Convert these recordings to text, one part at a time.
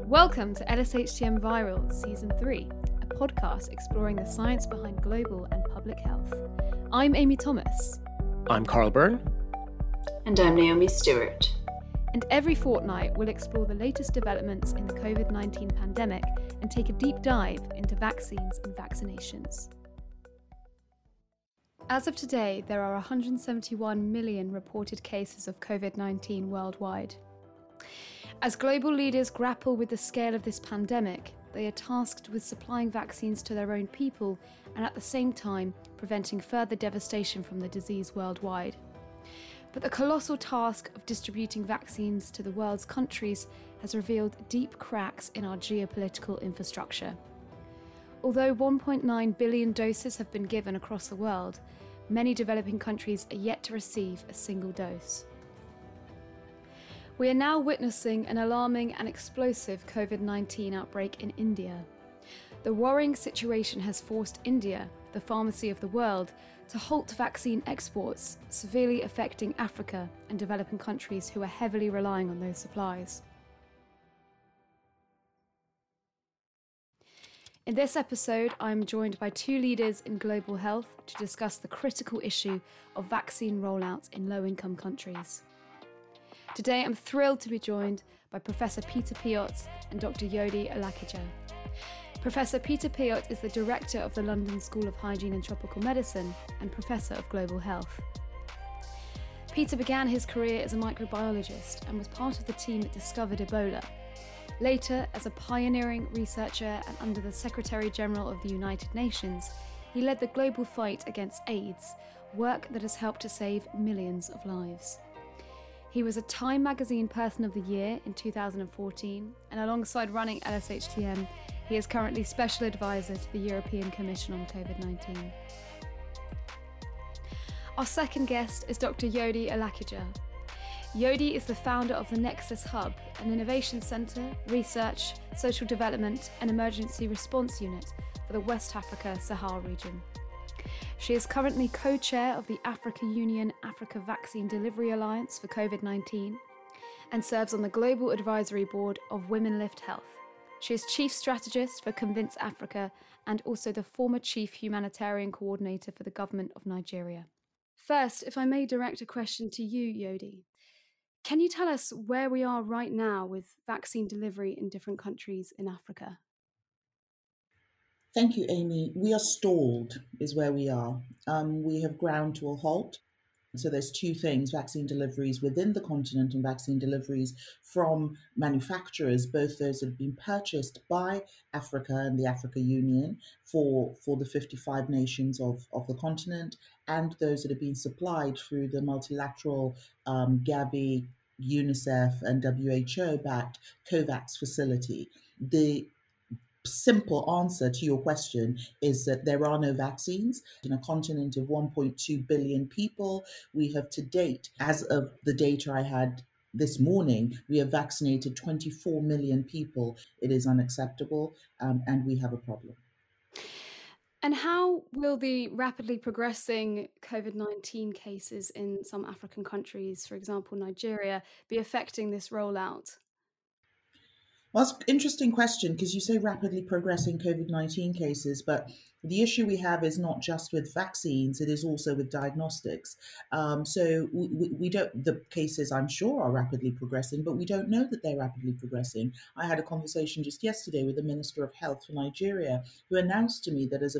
Welcome to LSHTM Viral Season 3, a podcast exploring the science behind global and public health. I'm Amy Thomas. I'm Carl Byrne. And I'm Naomi Stewart. And every fortnight we'll explore the latest developments in the COVID-19 pandemic and take a deep dive into vaccines and vaccinations. As of today, there are 171 million reported cases of COVID-19 worldwide. As global leaders grapple with the scale of this pandemic, they are tasked with supplying vaccines to their own people and at the same time preventing further devastation from the disease worldwide. But the colossal task of distributing vaccines to the world's countries has revealed deep cracks in our geopolitical infrastructure. Although 1.9 billion doses have been given across the world, many developing countries are yet to receive a single dose. We are now witnessing an alarming and explosive COVID-19 outbreak in India. The worrying situation has forced India, the pharmacy of the world, to halt vaccine exports, severely affecting Africa and developing countries who are heavily relying on those supplies. In this episode, I'm joined by two leaders in global health to discuss the critical issue of vaccine rollouts in low-income countries. Today, I'm thrilled to be joined by Professor Peter Piot and Dr. Jodi Alakija. Professor Peter Piot is the director of the London School of Hygiene and Tropical Medicine and Professor of Global Health. Peter began his career as a microbiologist and was part of the team that discovered Ebola. Later, as a pioneering researcher and under the Secretary General of the United Nations, he led the global fight against AIDS, work that has helped to save millions of lives. He was a Time Magazine Person of the Year in 2014, and alongside running LSHTM, he is currently Special Advisor to the European Commission on COVID-19. Our second guest is Dr. Jodi Alakija. Jodi is the founder of the Nexus Hub, an innovation centre, research, social development and emergency response unit for the West Africa Sahel region. She is currently co-chair of the Africa Union Africa Vaccine Delivery Alliance for COVID-19 and serves on the Global Advisory Board of Women Lift Health. She is Chief Strategist for Convince Africa and also the former Chief Humanitarian Coordinator for the Government of Nigeria. First, if I may direct a question to you, Jodi. Can you tell us where we are right now with vaccine delivery in different countries in Africa? Thank you, Amy. We are stalled, is where we are. We have ground to a halt. So there's two things: vaccine deliveries within the continent and vaccine deliveries from manufacturers, both those that have been purchased by Africa and the Africa Union for the 55 nations of the continent, and those that have been supplied through the multilateral Gavi, UNICEF and WHO-backed COVAX facility. The simple answer to your question is that there are no vaccines. In a continent of 1.2 billion people, we have to date, as of the data I had this morning, we have vaccinated 24 million people. It is unacceptable, and we have a problem. And how will the rapidly progressing COVID-19 cases in some African countries, for example, Nigeria, be affecting this rollout? Well, that's an interesting question because you say rapidly progressing COVID-19 cases, but the issue we have is not just with vaccines, it is also with diagnostics. So we don't, the cases I'm sure are rapidly progressing, but we don't know that they're rapidly progressing. I had a conversation just yesterday with the Minister of Health for Nigeria, who announced to me that as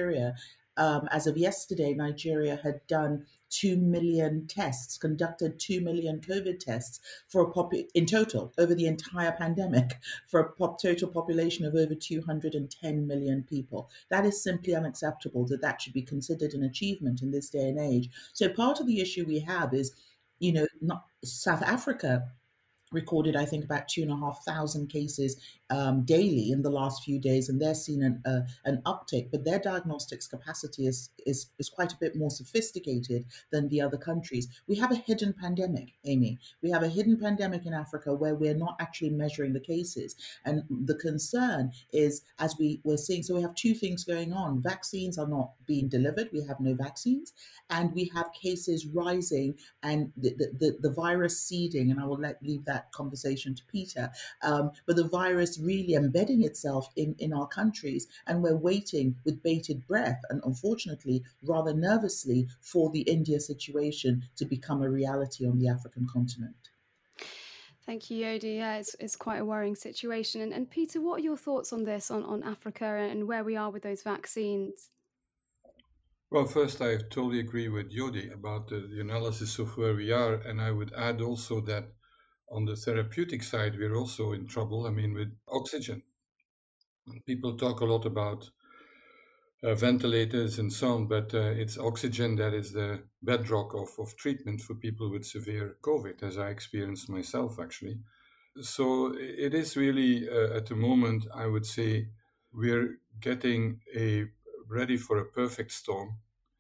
of yesterday, Nigeria had done 2 million tests, conducted 2 million COVID tests for in total over the entire pandemic for a total population of over 210 million people. That is simply unacceptable that should be considered an achievement in this day and age. So part of the issue we have is, not South Africa recorded, I think, about 2,500 cases daily in the last few days, and they're seeing an uptick. But their diagnostics capacity is quite a bit more sophisticated than the other countries. We have a hidden pandemic, Amy. We have a hidden pandemic in Africa where we're not actually measuring the cases. And the concern is, as we're seeing, so we have two things going on. Vaccines are not being delivered. We have no vaccines. And we have cases rising and the virus seeding. And I will leave that conversation to Peter. But the virus really embedding itself in our countries. And we're waiting with bated breath and unfortunately, rather nervously, for the India situation to become a reality on the African continent. Thank you, Yodi. Yeah, it's quite a worrying situation. And Peter, what are your thoughts on this, on Africa and where we are with those vaccines? Well, first, I totally agree with Yodi about the analysis of where we are. And I would add also that on the therapeutic side, we're also in trouble. I mean, with oxygen. People talk a lot about ventilators and so on, but it's oxygen that is the bedrock of treatment for people with severe COVID, as I experienced myself, actually. So it is really, at the moment, I would say, we're getting ready for a perfect storm,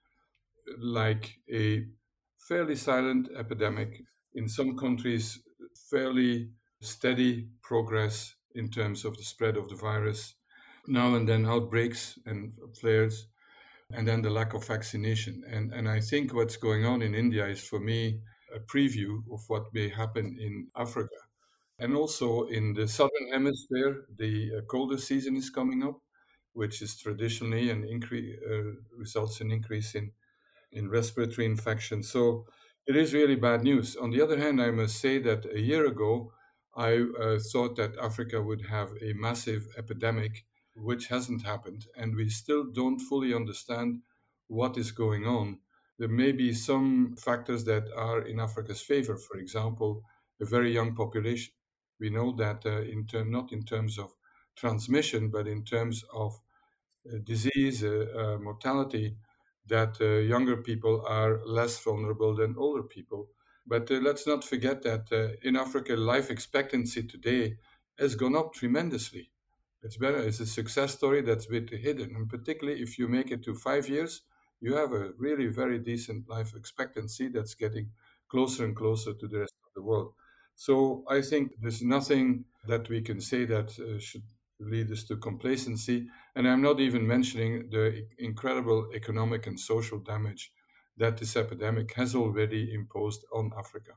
like a fairly silent epidemic. In some countries, fairly steady progress in terms of the spread of the virus. Now and then outbreaks and flares, and then the lack of vaccination. And I think what's going on in India is, for me, a preview of what may happen in Africa. And also in the southern hemisphere, the colder season is coming up, which is traditionally an increase, results in increase in respiratory infections. So it is really bad news. On the other hand, I must say that a year ago, I thought that Africa would have a massive epidemic, which hasn't happened. And we still don't fully understand what is going on. There may be some factors that are in Africa's favor. For example, a very young population. We know that not in terms of transmission, but in terms of disease, mortality, that younger people are less vulnerable than older people. But let's not forget that in Africa, life expectancy today has gone up tremendously. It's better. It's a success story that's a bit hidden. And particularly if you make it to 5 years, you have a really very decent life expectancy that's getting closer and closer to the rest of the world. So I think there's nothing that we can say that should lead us to complacency. And I'm not even mentioning the incredible economic and social damage that this epidemic has already imposed on Africa.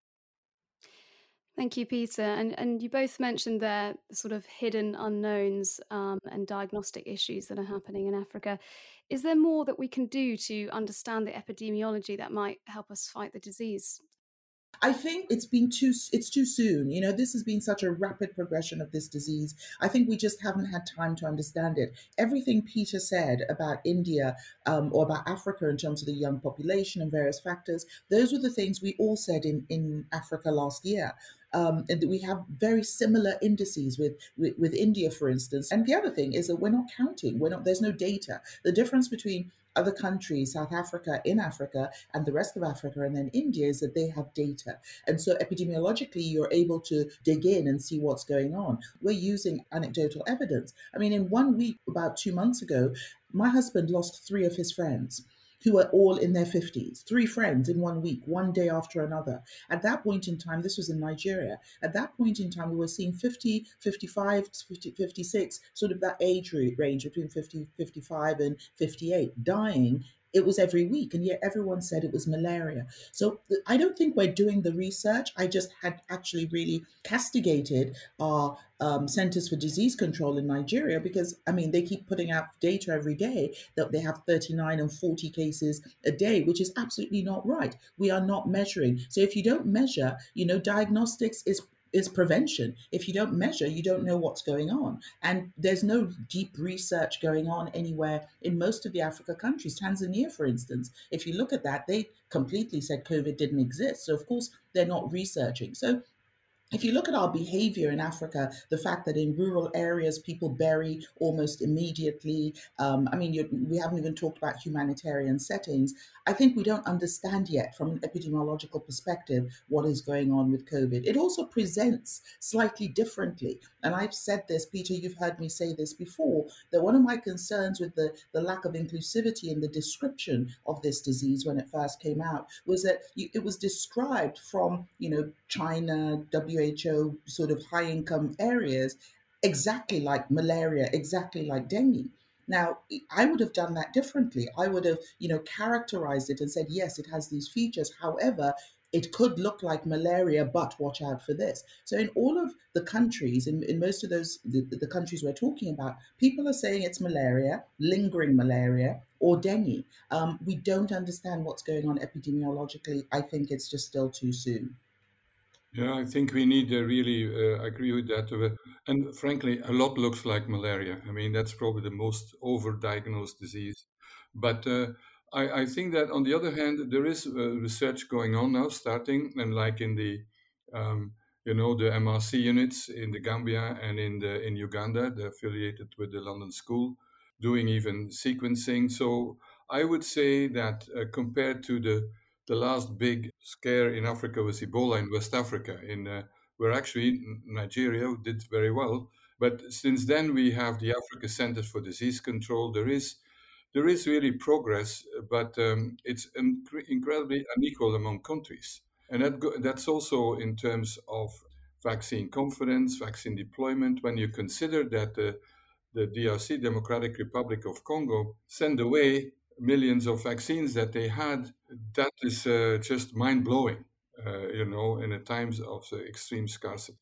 Thank you, Peter. And you both mentioned there sort of hidden unknowns and diagnostic issues that are happening in Africa. Is there more that we can do to understand the epidemiology that might help us fight the disease? I think it's too soon. You know, this has been such a rapid progression of this disease. I think we just haven't had time to understand it. Everything Peter said about India or about Africa in terms of the young population and various factors, those were the things we all said in Africa last year. And we have very similar indices with India, for instance. And the other thing is that we're not counting. There's no data. The difference between other countries, South Africa, in Africa, and the rest of Africa, and then India, is that they have data. And so epidemiologically, you're able to dig in and see what's going on. We're using anecdotal evidence. I mean, in 1 week, about 2 months ago, my husband lost 3 of his friends who were all in their 50s, 3 friends in 1 week, one day after another. At that point in time, this was in Nigeria. At that point in time, we were seeing 50, 55, 50, 56, sort of that age range between 50, 55 and 58, dying. It was every week, and yet everyone said it was malaria. So I don't think we're doing the research. I just had actually really castigated our Centers for Disease Control in Nigeria because, I mean, they keep putting out data every day that they have 39 and 40 cases a day, which is absolutely not right. We are not measuring. So if you don't measure, diagnostics is prevention. If you don't measure, you don't know what's going on. And there's no deep research going on anywhere in most of the Africa countries. Tanzania, for instance, if you look at that, they completely said COVID didn't exist. So of course, they're not researching. So if you look at our behavior in Africa, the fact that in rural areas people bury almost immediately, we haven't even talked about humanitarian settings. I think we don't understand yet from an epidemiological perspective what is going on with COVID. It also presents slightly differently. And I've said this, Peter, you've heard me say this before, that one of my concerns with the lack of inclusivity in the description of this disease when it first came out was that it was described from, China, WHO, sort of high income areas, exactly like malaria, exactly like dengue. Now, I would have done that differently. I would have, characterized it and said, yes, it has these features. However, it could look like malaria, but watch out for this. So, in all of the countries, in most of the countries we're talking about, people are saying it's malaria, lingering malaria, or dengue. We don't understand what's going on epidemiologically. I think it's just still too soon. Yeah, I think we need to really agree with that. And frankly, a lot looks like malaria. I mean, that's probably the most overdiagnosed disease. But I think that on the other hand, there is research going on now, starting, and like in the, the MRC units in the Gambia and in Uganda, they're affiliated with the London School, doing even sequencing. So I would say that compared to the last big scare in Africa was Ebola in West Africa, where actually Nigeria did very well. But since then, we have the Africa Centers for Disease Control. There is really progress, but it's incredibly unequal among countries. And that's also in terms of vaccine confidence, vaccine deployment. When you consider that the DRC, Democratic Republic of Congo, sent away millions of vaccines that they had, that is just mind blowing, in the times of extreme scarcity.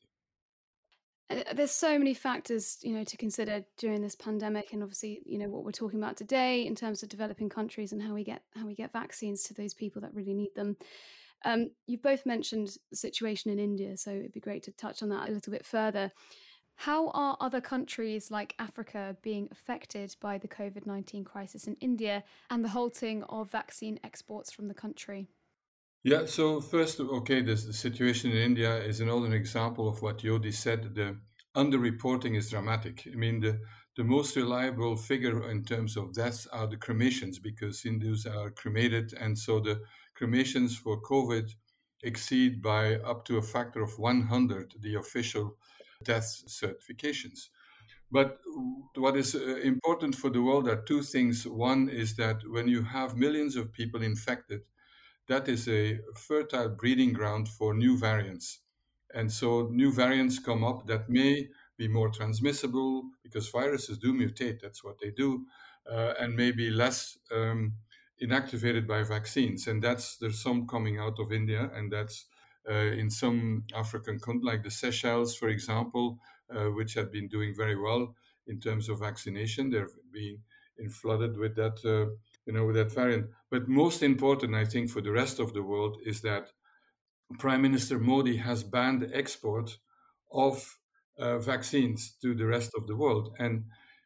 There's so many factors, to consider during this pandemic, and obviously, what we're talking about today in terms of developing countries and how we get vaccines to those people that really need them. You've both mentioned the situation in India, so it'd be great to touch on that a little bit further. How are other countries like Africa being affected by the COVID-19 crisis in India and the halting of vaccine exports from the country? Yeah, so first, okay, the situation in India is another example of what Yodi said. The underreporting is dramatic. I mean, the most reliable figure in terms of deaths are the cremations, because Hindus are cremated, and so the cremations for COVID exceed by up to a factor of 100 the official death certifications. But what is important for the world are two things. One is that when you have millions of people infected, that is a fertile breeding ground for new variants. And so new variants come up that may be more transmissible because viruses do mutate, that's what they do, and maybe less inactivated by vaccines. And there's some coming out of India, and that's in some African countries, like the Seychelles, for example, which have been doing very well in terms of vaccination. They're being flooded with that with that variant. But most important, I think, for the rest of the world is that Prime Minister Modi has banned the export of vaccines to the rest of the world. And,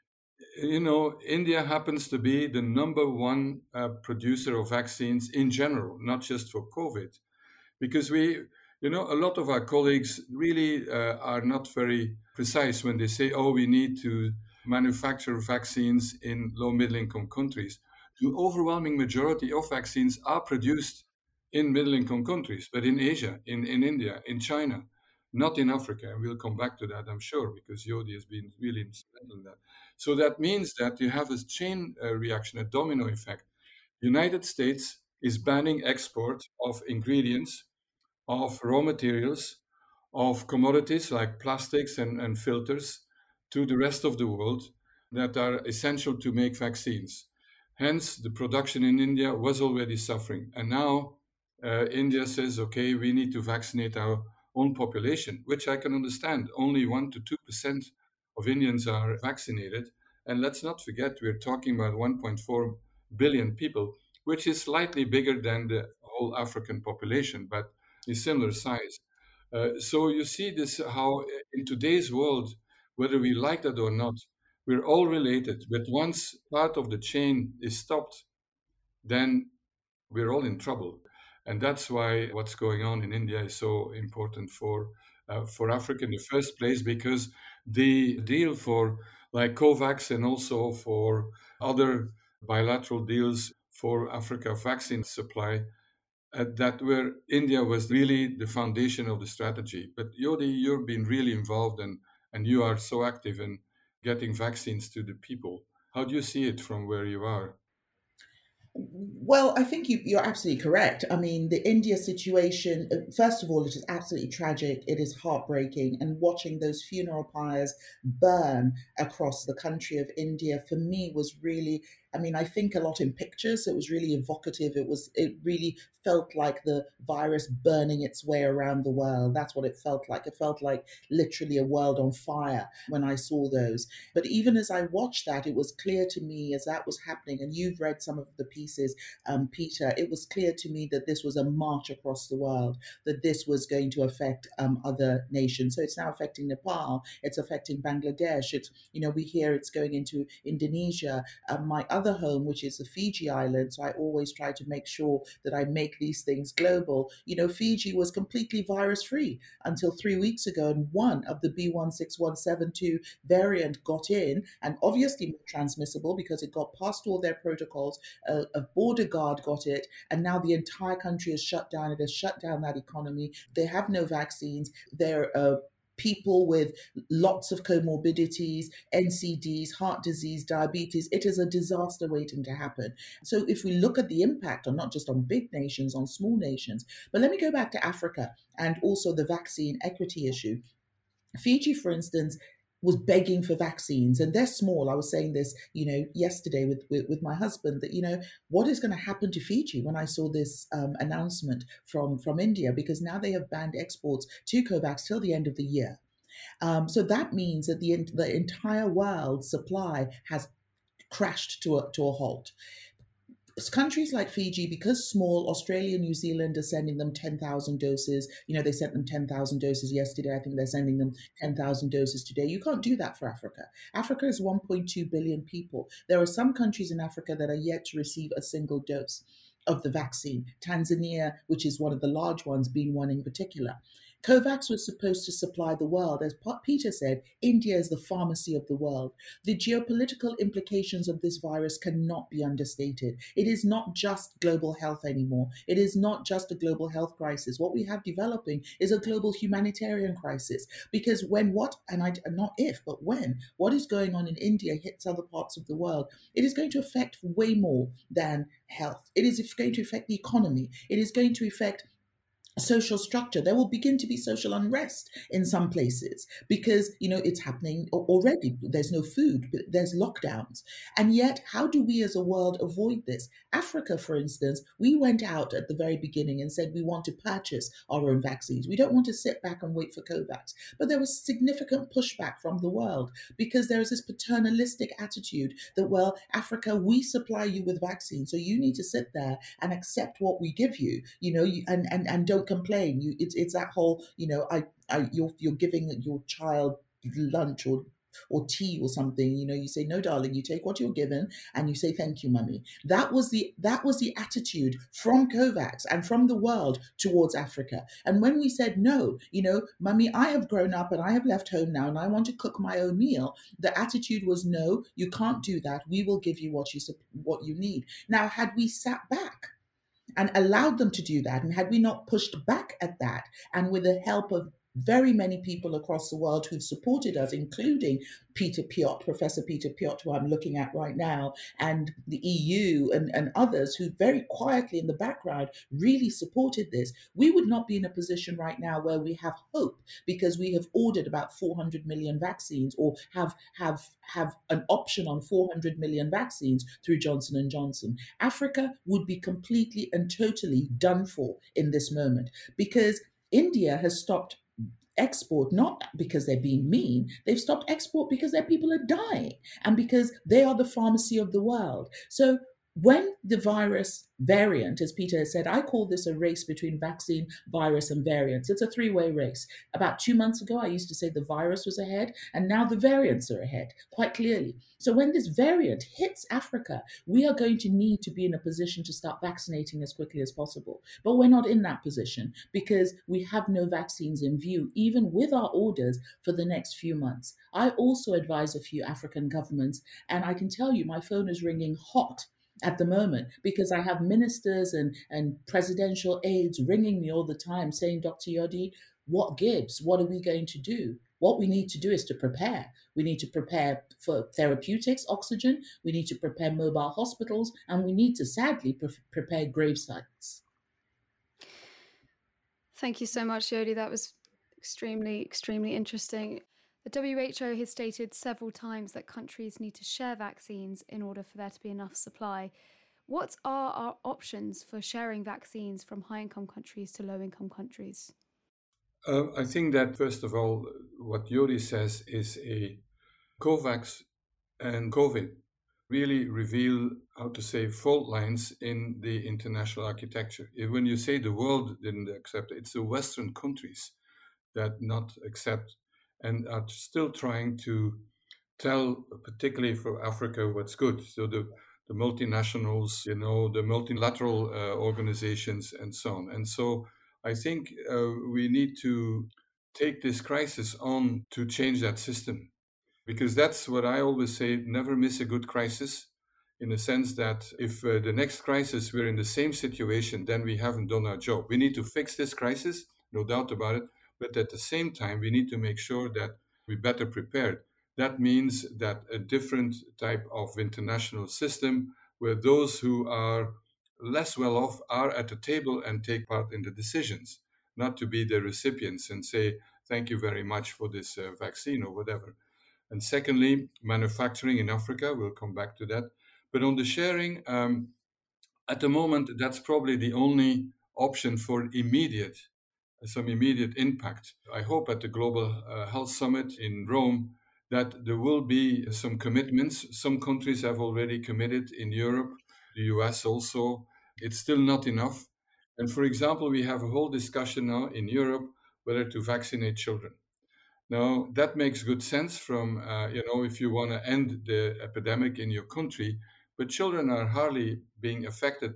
India happens to be the number one producer of vaccines in general, not just for COVID, because a lot of our colleagues really are not very precise when they say, oh, we need to manufacture vaccines in low middle income countries. The overwhelming majority of vaccines are produced in middle income countries, but in Asia, in India, in China, not in Africa. And we'll come back to that, I'm sure, because Yodi has been really instrumental in that. So that means that you have a chain reaction, a domino effect. The United States is banning export of ingredients, of raw materials, of commodities like plastics and filters to the rest of the world that are essential to make vaccines. Hence, the production in India was already suffering. And now India says, okay, we need to vaccinate our own population, which I can understand. Only 1 to 2% of Indians are vaccinated. And let's not forget, we're talking about 1.4 billion people, which is slightly bigger than the whole African population, but is similar size. So you see this how in today's world, whether we like that or not, we're all related. But once part of the chain is stopped, then we're all in trouble. And that's why what's going on in India is so important for for Africa in the first place, because the deal for like COVAX and also for other bilateral deals for Africa vaccine supply, that where India was really the foundation of the strategy. But Yodi, you've been really involved and you are so active in getting vaccines to the people. How do you see it from where you are? Well, I think you're absolutely correct. I mean, the India situation, first of all, it is absolutely tragic. It is heartbreaking. And watching those funeral pyres burn across the country of India, for me, was really, I mean, I think a lot in pictures. It was really evocative. It really felt like the virus burning its way around the world. That's what it felt like. It felt like literally a world on fire when I saw those. But even as I watched that, it was clear to me as that was happening, and you've read some of the pieces, Peter, it was clear to me that this was a march across the world, that this was going to affect other nations. So it's now affecting Nepal, it's affecting Bangladesh, it's, we hear it's going into Indonesia. My other home, which is the Fiji Islands, so I always try to make sure that I make these things global. Fiji was completely virus free until 3 weeks ago, and one of the B16172 variant got in, and obviously more transmissible because it got past all their protocols. A border guard got it, and now the entire country is shut down. It has shut down that economy. They have no vaccines. They're people with lots of comorbidities, NCDs, heart disease, diabetes. It is a disaster waiting to happen. So if we look at the impact on not just on big nations, on small nations, but let me go back to Africa and also the vaccine equity issue. Fiji, for instance, was begging for vaccines, and they're small. I was saying this, yesterday with my husband, that what is going to happen to Fiji when I saw this announcement from India, because now they have banned exports to COVAX till the end of the year. So that means that the entire world supply has crashed to a halt. Countries like Fiji, because small, Australia, New Zealand are sending them 10,000 doses. They sent them 10,000 doses yesterday. I think they're sending them 10,000 doses today. You can't do that for Africa. Africa is 1.2 billion people. There are some countries in Africa that are yet to receive a single dose of the vaccine. Tanzania, which is one of the large ones, being one in particular. COVAX was supposed to supply the world. As Peter said, India is the pharmacy of the world. The geopolitical implications of this virus cannot be understated. It is not just global health anymore. It is not just a global health crisis. What we have developing is a global humanitarian crisis. Because what is going on in India hits other parts of the world, it is going to affect way more than health. It is going to affect the economy. It is going to affect social structure. There will begin to be social unrest in some places because it's happening already. There's no food, but there's lockdowns. And yet, how do we as a world avoid this? Africa, for instance, we went out at the very beginning and said we want to purchase our own vaccines. We don't want to sit back and wait for COVAX. But there was significant pushback from the world because there is this paternalistic attitude that, well, Africa, we supply you with vaccines, so you need to sit there and accept what we give you, and don't complain. It's that whole, you're giving your child lunch or tea or something, you say, no, darling, you take what you're given and you say, thank you, mummy. That was the attitude from COVAX and from the world towards Africa. And when we said, no, mummy, I have grown up and I have left home now and I want to cook my own meal, the attitude was, no, you can't do that. We will give you what you need. Now, had we sat back and allowed them to do that, and had we not pushed back at that, and with the help of very many people across the world who've supported us, including Professor Peter Piot, who I'm looking at right now, and the EU and others who very quietly in the background really supported this, we would not be in a position right now where we have hope because we have ordered about 400 million vaccines, or have an option on 400 million vaccines through Johnson & Johnson. Africa would be completely and totally done for in this moment because India has stopped export, not because they're being mean. They've stopped export because their people are dying and because they are the pharmacy of the world. So When the virus variant, as Peter has said, I call this a race between vaccine, virus, and variants. It's a three-way race. About 2 months ago, I used to say the virus was ahead, and now the variants are ahead, quite clearly. So when this variant hits Africa, we are going to need to be in a position to start vaccinating as quickly as possible. But we're not in that position because we have no vaccines in view, even with our orders for the next few months. I also advise a few African governments, and I can tell you my phone is ringing hot at the moment because I have ministers and presidential aides ringing me all the time saying, Dr. Yodi, what gives? What are we going to do? What we need to do is to prepare. We need to prepare for therapeutics, oxygen. We need to prepare mobile hospitals. And we need to sadly prepare grave sites. Thank you so much, Yodi. That was extremely, extremely interesting. The WHO has stated several times that countries need to share vaccines in order for there to be enough supply. What are our options for sharing vaccines from high-income countries to low-income countries? I think that, first of all, what Yodi says is a COVAX and COVID really reveal, how to say, fault lines in the international architecture. When you say the world didn't accept it, it's the Western countries that not accept and are still trying to tell, particularly for Africa, what's good. So the multinationals, the multilateral organizations and so on. And so I think we need to take this crisis on to change that system, because that's what I always say, never miss a good crisis, in the sense that if the next crisis we're in the same situation, then we haven't done our job. We need to fix this crisis, no doubt about it, but at the same time, we need to make sure that we're better prepared. That means that a different type of international system where those who are less well off are at the table and take part in the decisions, not to be the recipients and say, thank you very much for this vaccine or whatever. And secondly, manufacturing in Africa, we'll come back to that. But on the sharing, at the moment, that's probably the only option for some immediate impact. I hope at the Global Health Summit in Rome that there will be some commitments. Some countries have already committed in Europe, the US also. It's still not enough. And for example, we have a whole discussion now in Europe whether to vaccinate children. Now, that makes good sense from, if you want to end the epidemic in your country, but children are hardly being affected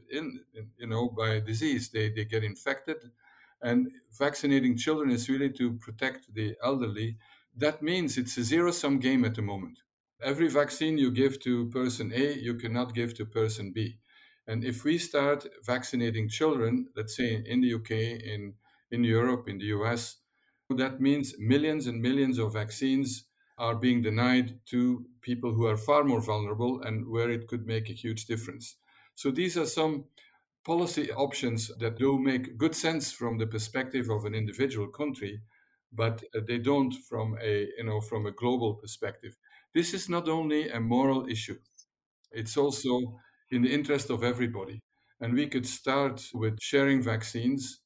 by disease. They get infected, and vaccinating children is really to protect the elderly. That means it's a zero-sum game at the moment. Every vaccine you give to person A, you cannot give to person B. And if we start vaccinating children, let's say in the UK, in Europe, in the US, that means millions and millions of vaccines are being denied to people who are far more vulnerable and where it could make a huge difference. So these are some policy options that do make good sense from the perspective of an individual country, but they don't from a global perspective. This is not only a moral issue, it's also in the interest of everybody. And we could start with sharing vaccines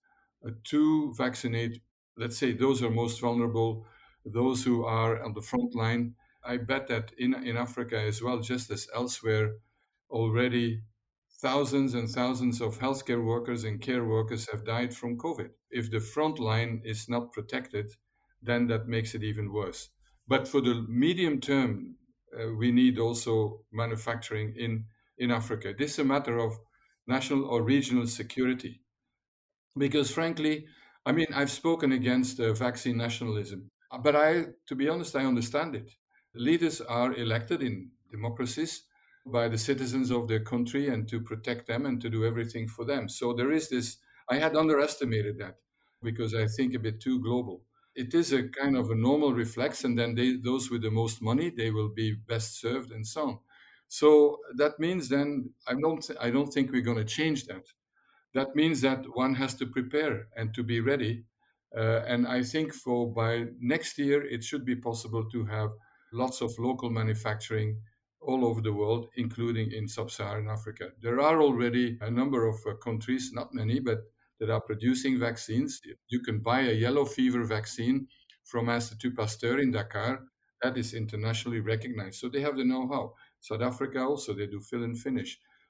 to vaccinate, let's say, those who are most vulnerable, those who are on the front line. I bet that in Africa as well, just as elsewhere, already thousands and thousands of healthcare workers and care workers have died from COVID. If the front line is not protected, then that makes it even worse. But for the medium term, we need also manufacturing in Africa. This is a matter of national or regional security. Because frankly, I mean, I've spoken against vaccine nationalism, but to be honest, I understand it. Leaders are elected in democracies by the citizens of their country and to protect them and to do everything for them. So there is this, I had underestimated that because I think a bit too global. It is a kind of a normal reflex, and then those with the most money, they will be best served and so on. So that means then I don't think we're going to change that. That means that one has to prepare and to be ready. And I think by next year, it should be possible to have lots of local manufacturing all over the world, including in sub-Saharan Africa. There are already a number of countries, not many, but that are producing vaccines. You can buy a yellow fever vaccine from Institut Pasteur in Dakar. That is internationally recognized. So they have the know-how. South Africa also, they do fill and finish.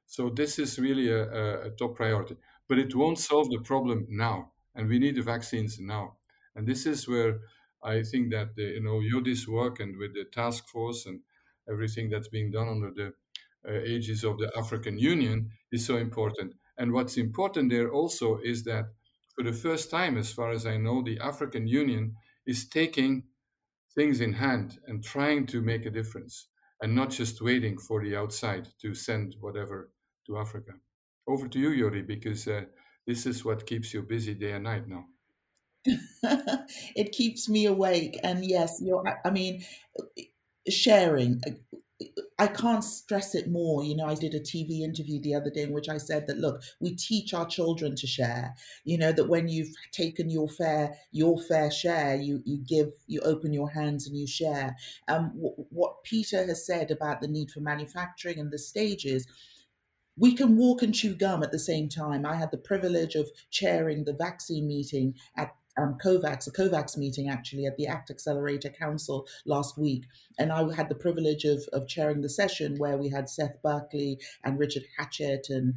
So this is really a top priority, but it won't solve the problem now, and we need the vaccines now. And this is where I think that Yodi's work and with the task force and everything that's being done under the aegis of the African Union is so important. And what's important there also is that for the first time, as far as I know, the African Union is taking things in hand and trying to make a difference and not just waiting for the outside to send whatever to Africa. Over to you, Yori, because this is what keeps you busy day and night now. It keeps me awake. And yes, I mean, sharing. I can't stress it more. I did a TV interview the other day in which I said that, look, we teach our children to share, that when you've taken your fair share, you open your hands and you share. What Peter has said about the need for manufacturing and the stages, we can walk and chew gum at the same time. I had the privilege of chairing the vaccine meeting at a COVAX meeting actually at the ACT Accelerator Council last week. And I had the privilege of chairing the session where we had Seth Berkley and Richard Hatchett and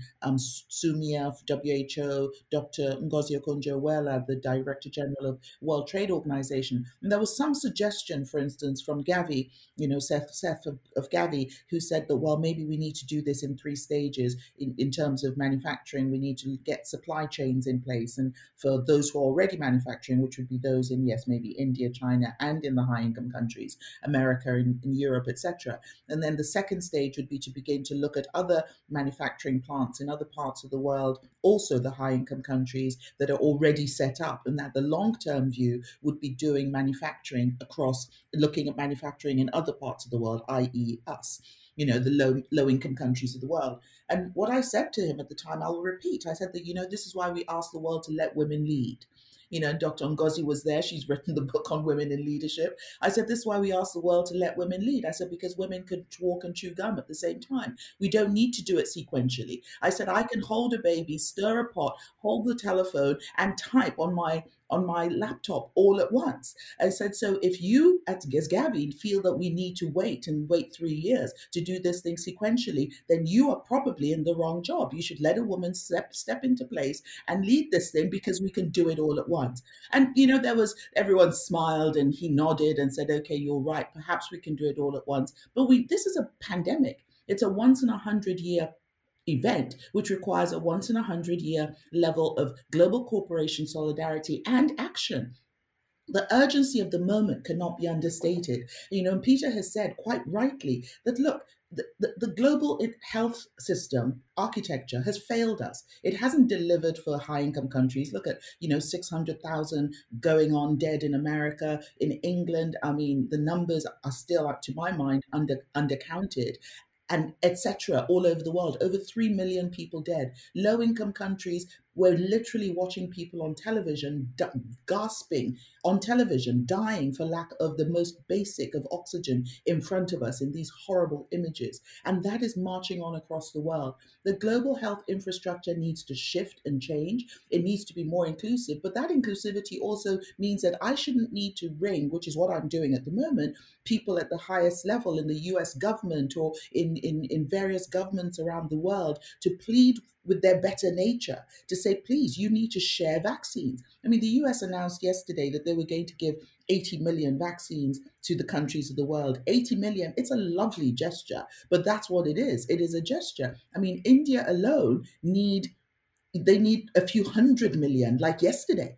Sumia of WHO, Dr. Ngozi Okonjo-Iweala, the Director General of World Trade Organization. And there was some suggestion, for instance, from Gavi, Seth of Gavi, who said that, well, maybe we need to do this in 3 stages in terms of manufacturing. We need to get supply chains in place. And for those who are already manufacturing, which would be those in, yes, maybe India, China, and in the high-income countries, America, in Europe, etc. And then the second stage would be to begin to look at other manufacturing plants in other parts of the world, also the high-income countries that are already set up, and that the long-term view would be doing manufacturing looking at manufacturing in other parts of the world, i.e. us, the low-income countries of the world. And what I said to him at the time, I will repeat, I said that, this is why we ask the world to let women lead. Dr. Ngozi was there. She's written the book on women in leadership. I said, this is why we ask the world to let women lead. I said, because women could walk and chew gum at the same time. We don't need to do it sequentially. I said, I can hold a baby, stir a pot, hold the telephone, and type on my laptop all at once. I said, so if you, as Gavi, feel that we need to wait 3 years to do this thing sequentially, then you are probably in the wrong job. You should let a woman step into place and lead this thing, because we can do it all at once. And, everyone smiled and he nodded and said, okay, you're right. Perhaps we can do it all at once. But this is a pandemic. It's a once in 100-year event, which requires a once in 100-year level of global corporation solidarity and action. The urgency of the moment cannot be understated. And Peter has said quite rightly that, look, the global health system architecture has failed us. It hasn't delivered for high-income countries. Look at, 600,000 going on dead in America, in England. I mean, the numbers are still, to my mind, undercounted. And etc. all over the world, over 3 million people dead. Low-income countries, we're literally watching people on television gasping on television, dying for lack of the most basic of oxygen in front of us in these horrible images. And that is marching on across the world. The global health infrastructure needs to shift and change. It needs to be more inclusive, but that inclusivity also means that I shouldn't need to ring, which is what I'm doing at the moment, people at the highest level in the US government or in various governments around the world to plead with their better nature to say, please, you need to share vaccines. I mean, the US announced yesterday that they were going to give 80 million vaccines to the countries of the world. 80 million, it's a lovely gesture, but that's what it is. It is a gesture. I mean, India alone need a few 100 million, like yesterday.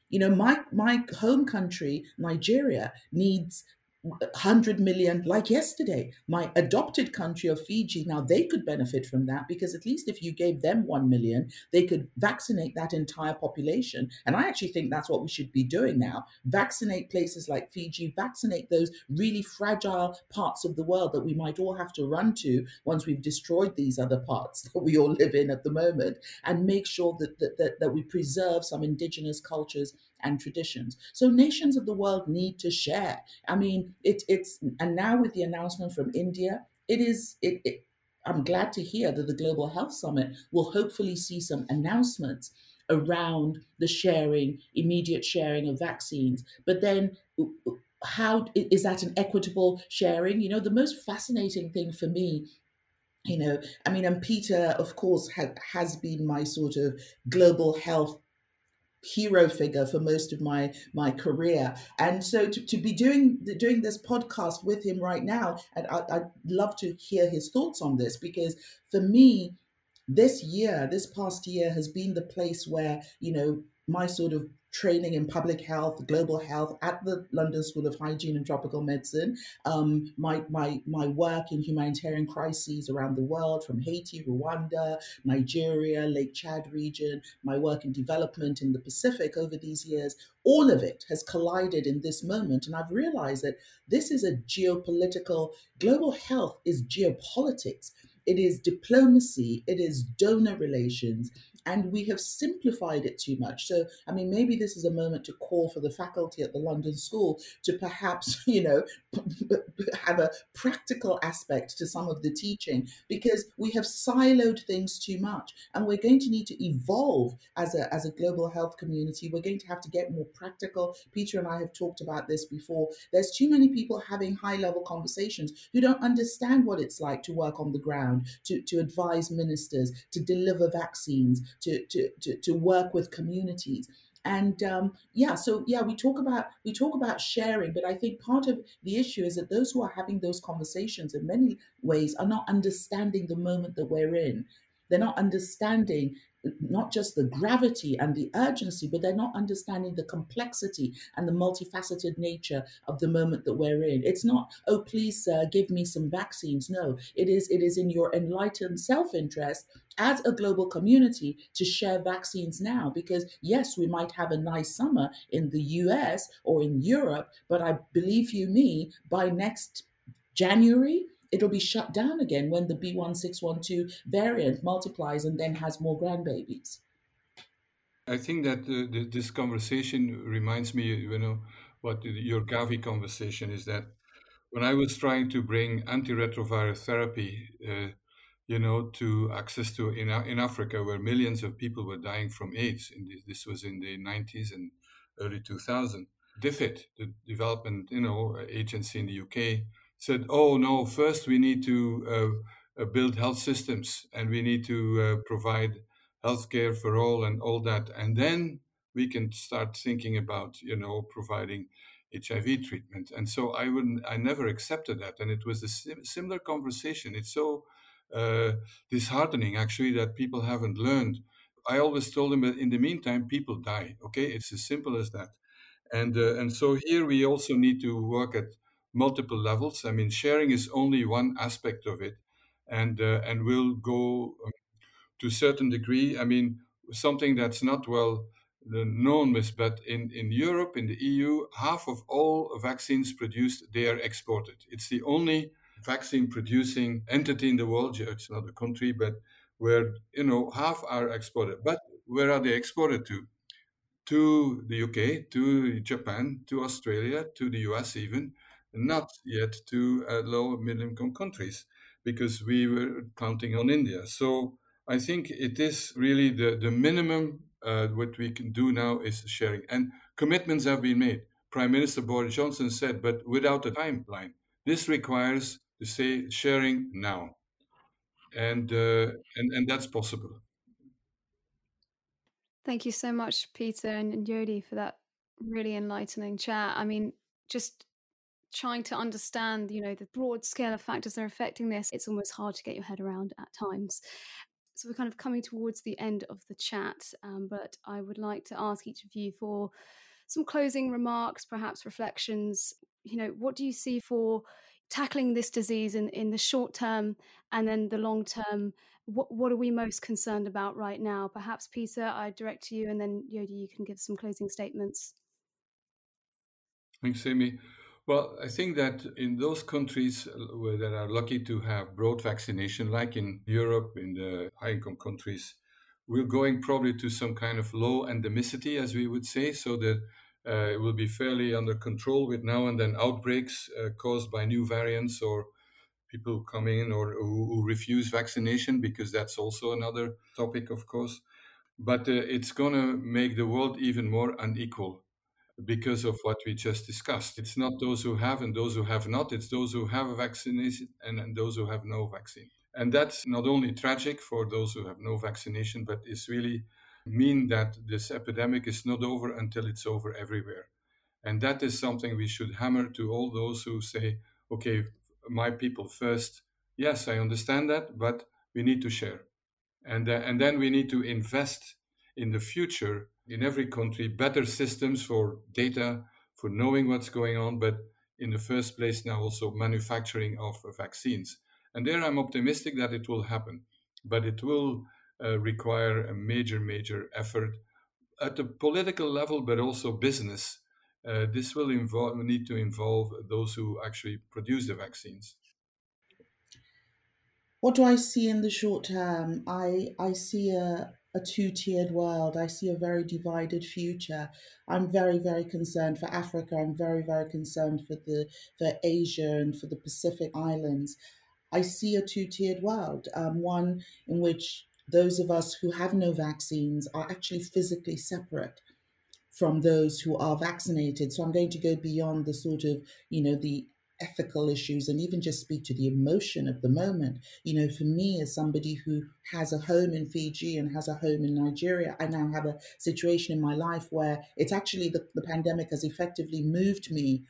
My home country, Nigeria, needs 100 million like yesterday. My adopted country of Fiji, now they could benefit from that, because at least if you gave them 1 million, they could vaccinate that entire population. And I actually think that's what we should be doing now. Vaccinate places like Fiji, vaccinate those really fragile parts of the world that we might all have to run to once we've destroyed these other parts that we all live in at the moment, and make sure that we preserve some indigenous cultures and traditions. So nations of the world need to share. I mean, and now with the announcement from India, I'm glad to hear that the Global Health Summit will hopefully see some announcements around the immediate sharing of vaccines. But then how is that an equitable sharing? The most fascinating thing for me I mean, and Peter, of course, has been my sort of global health hero figure for most of my career, and so to be doing this podcast with him right now, and I'd love to hear his thoughts on this, because for me, this past year has been the place where, my sort of training in public health, global health at the London School of Hygiene and Tropical Medicine, my work in humanitarian crises around the world, from Haiti, Rwanda, Nigeria, Lake Chad region, my work in development in the Pacific over these years, all of it has collided in this moment. And I've realized that this is a geopolitical, global health is geopolitics. It is diplomacy, it is donor relations, and we have simplified it too much. So, I mean, maybe this is a moment to call for the faculty at the London School to perhaps, have a practical aspect to some of the teaching, because we have siloed things too much, and we're going to need to evolve as a global health community. We're going to have to get more practical. Peter and I have talked about this before. There's too many people having high level conversations who don't understand what it's like to work on the ground, to advise ministers, to deliver vaccines, to work with communities. And we talk about sharing, but I think part of the issue is that those who are having those conversations in many ways are not understanding the moment that we're in. They're not understanding not just the gravity and the urgency, but they're not understanding the complexity and the multifaceted nature of the moment that we're in. It's not, oh, please, give me some vaccines. No, it is in your enlightened self-interest as a global community to share vaccines now, because yes, we might have a nice summer in the US or in Europe, but I believe you me, by next January, it'll be shut down again when the B1612 variant multiplies and then has more grandbabies. I think that this conversation reminds me, what your Gavi conversation is, that when I was trying to bring antiretroviral therapy, to access to in Africa, where millions of people were dying from AIDS, this was in the 90s and early 2000s. DFID, the development, agency in the UK, said, "Oh no, first we need to build health systems, and we need to provide healthcare for all and all that, and then we can start thinking about, providing HIV treatment." And so I never accepted that, and it was a similar conversation. It's so disheartening, actually, that people haven't learned. I always told them that in the meantime, people die. Okay, it's as simple as that. And so here we also need to work at multiple levels. I mean, sharing is only one aspect of it, and will go to a certain degree. I mean, something that's not well known is, but in Europe, in the EU, half of all vaccines produced, they are exported. It's the only vaccine producing entity in the world. It's not a country, but where half are exported. But where are they exported to? To the UK, to Japan, to Australia, to the US, even not yet to low middle income countries, because we were counting on India. So I think it is really the minimum. What we can do now is sharing, and commitments have been made. Prime Minister Boris Johnson said, but without a timeline. This requires to say sharing now, and that's possible. Thank you so much, Peter and Yodi, for that really enlightening chat. I mean, just trying to understand, the broad scale of factors that are affecting this, it's almost hard to get your head around at times. So we're kind of coming towards the end of the chat, but I would like to ask each of you for some closing remarks, perhaps reflections. What do you see for tackling this disease in the short term and then the long term? What are we most concerned about right now? Perhaps, Peter, I direct to you, and then Yodi, you can give some closing statements. Thanks, Amy. Well, I think that in those countries that are lucky to have broad vaccination, like in Europe, in the high-income countries, we're going probably to some kind of low endemicity, as we would say, so that it will be fairly under control, with now and then outbreaks caused by new variants or people coming in or who refuse vaccination, because that's also another topic, of course. But it's going to make the world even more unequal because of what we just discussed. It's not those who have and those who have not. It's those who have a vaccination and those who have no vaccine. And that's not only tragic for those who have no vaccination, but it's really mean that this epidemic is not over until it's over everywhere. And that is something we should hammer to all those who say, okay, my people first. Yes, I understand that, but we need to share. And then we need to invest in the future in every country, better systems for data, for knowing what's going on, but in the first place now also manufacturing of vaccines. And there I'm optimistic that it will happen, but it will require a major effort at the political level, but also business. This will need to involve those who actually produce the vaccines. What do I see in the short term? I see a two-tiered world. I see a very divided future. I'm very concerned for Africa. I'm very concerned for Asia and for the Pacific Islands. I see a two-tiered world, one in which those of us who have no vaccines are actually physically separate from those who are vaccinated. So I'm going to go beyond the sort of, the ethical issues and even just speak to the emotion of the moment. For me, as somebody who has a home in Fiji and has a home in Nigeria, I now have a situation in my life where it's actually the pandemic has effectively moved me.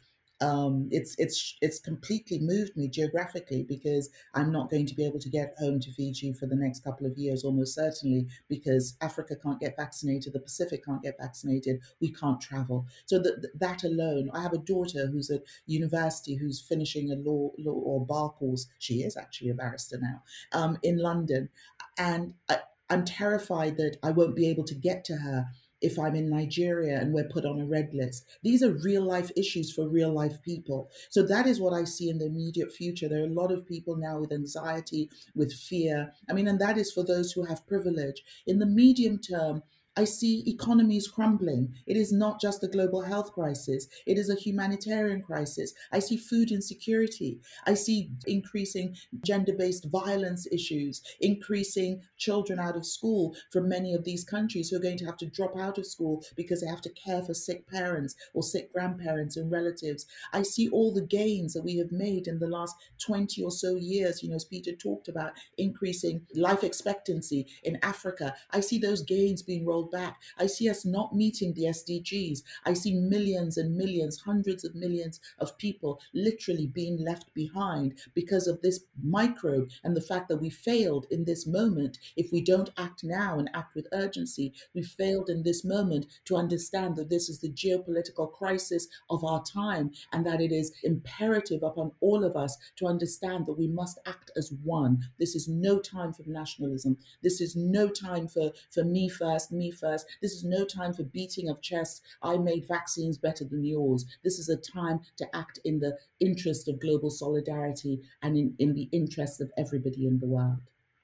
It's completely moved me geographically, because I'm not going to be able to get home to Fiji for the next couple of years, almost certainly, because Africa can't get vaccinated, the Pacific can't get vaccinated, we can't travel. So that alone, I have a daughter who's at university, who's finishing a law or bar course. She is actually a barrister now, in London, and I'm terrified that I won't be able to get to her if I'm in Nigeria and we're put on a red list. These are real life issues for real life people. So that is what I see in the immediate future. There are a lot of people now with anxiety, with fear. And that is for those who have privilege. In the medium term, I see economies crumbling. It is not just a global health crisis. It is a humanitarian crisis. I see food insecurity. I see increasing gender-based violence issues, increasing children out of school from many of these countries who are going to have to drop out of school because they have to care for sick parents or sick grandparents and relatives. I see all the gains that we have made in the last 20 or so years, as Peter talked about, increasing life expectancy in Africa. I see those gains being rolled back. I see us not meeting the SDGs. I see millions and millions, hundreds of millions of people literally being left behind because of this microbe and the fact that we failed in this moment. If we don't act now and act with urgency, we failed in this moment to understand that this is the geopolitical crisis of our time, and that it is imperative upon all of us to understand that we must act as one. This is no time for nationalism. This is no time for me first. This is no time for beating of chests. I made vaccines better than yours. This is a time to act in the interest of global solidarity and in the interest of everybody in the world.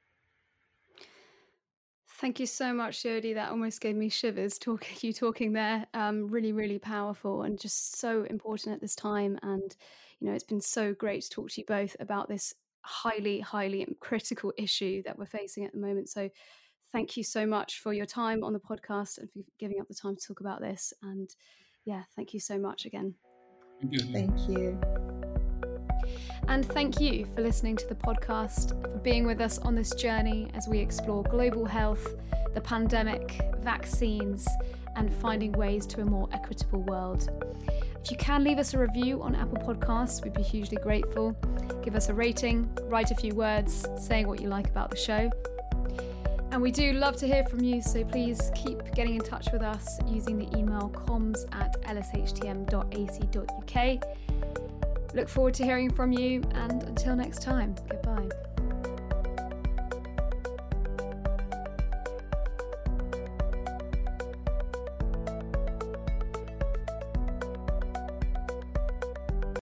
Thank you so much, Jodie. That almost gave me shivers talking there. Really powerful and just so important at this time. And, it's been so great to talk to you both about this highly critical issue that we're facing at the moment. So thank you so much for your time on the podcast and for giving up the time to talk about this. And thank you so much again. Thank you. And thank you for listening to the podcast, for being with us on this journey as we explore global health, the pandemic, vaccines, and finding ways to a more equitable world. If you can leave us a review on Apple Podcasts, we'd be hugely grateful. Give us a rating, write a few words saying what you like about the show. And we do love to hear from you, so please keep getting in touch with us using the email comms@lshtm.ac.uk. Look forward to hearing from you, and until next time, goodbye.